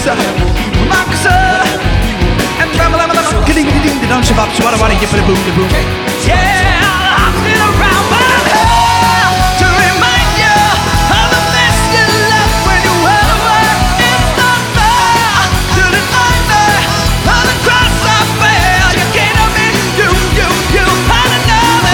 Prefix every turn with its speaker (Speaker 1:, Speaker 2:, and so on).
Speaker 1: Max and don't you up, so what I want to get for the boom, the boom. Yeah.